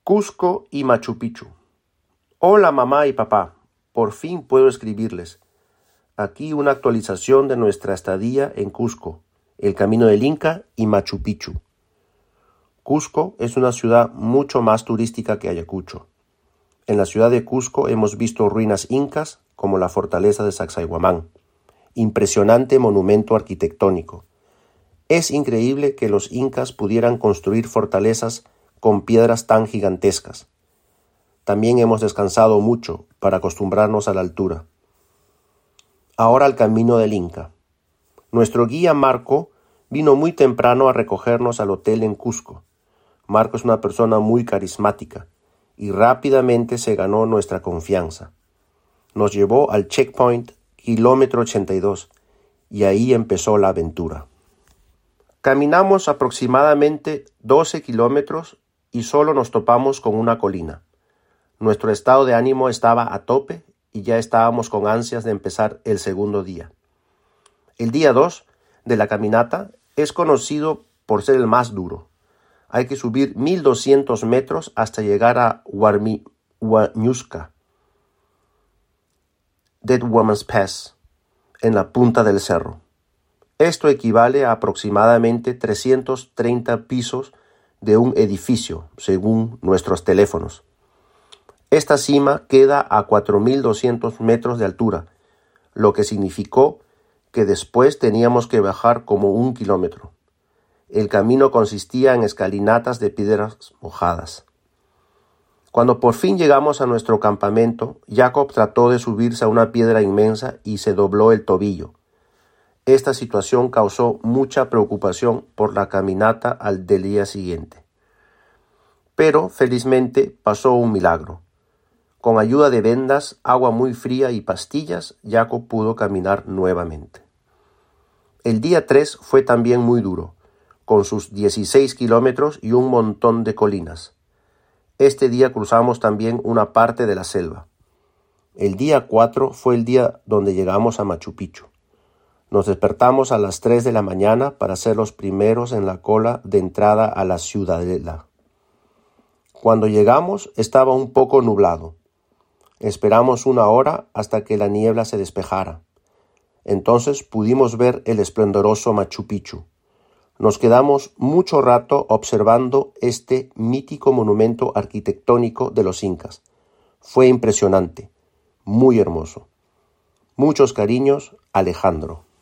Cusco y Machu Picchu. Hola mamá y papá, por fin puedo escribirles. Aquí una actualización de nuestra estadía en Cusco, el Camino del Inca y Machu Picchu. Cusco es una ciudad mucho más turística que Ayacucho. En la ciudad de Cusco hemos visto ruinas incas como la fortaleza de Sacsayhuamán, impresionante monumento arquitectónico. Es increíble que los incas pudieran construir fortalezas con piedras tan gigantescas. También hemos descansado mucho para acostumbrarnos a la altura. Ahora al Camino del Inca. Nuestro guía Marco vino muy temprano a recogernos al hotel en Cusco. Marco es una persona muy carismática y rápidamente se ganó nuestra confianza. Nos llevó al checkpoint kilómetro 82 y ahí empezó la aventura. Caminamos aproximadamente 12 kilómetros y solo nos topamos con una colina. Nuestro estado de ánimo estaba a tope y ya estábamos con ansias de empezar el segundo día. El día 2 de la caminata es conocido por ser el más duro. Hay que subir 1200 metros hasta llegar a Huañusca, Dead Woman's Pass, en la punta del cerro. Esto equivale a aproximadamente 330 pisos de un edificio, según nuestros teléfonos. Esta cima queda a 4.200 metros de altura, lo que significó que después teníamos que bajar como 1 kilómetro. El camino consistía en escalinatas de piedras mojadas. Cuando por fin llegamos a nuestro campamento, Jacob trató de subirse a una piedra inmensa y se dobló el tobillo. Esta situación causó mucha preocupación por la caminata del día siguiente. Pero, felizmente, pasó un milagro. Con ayuda de vendas, agua muy fría y pastillas, Jacob pudo caminar nuevamente. El día 3 fue también muy duro, con sus 16 kilómetros y un montón de colinas. Este día cruzamos también una parte de la selva. El día 4 fue el día donde llegamos a Machu Picchu. Nos despertamos a las 3 de la mañana para ser los primeros en la cola de entrada a la ciudadela. Cuando llegamos estaba un poco nublado. Esperamos 1 hora hasta que la niebla se despejara. Entonces pudimos ver el esplendoroso Machu Picchu. Nos quedamos mucho rato observando este mítico monumento arquitectónico de los incas. Fue impresionante, muy hermoso. Muchos cariños, Alejandro.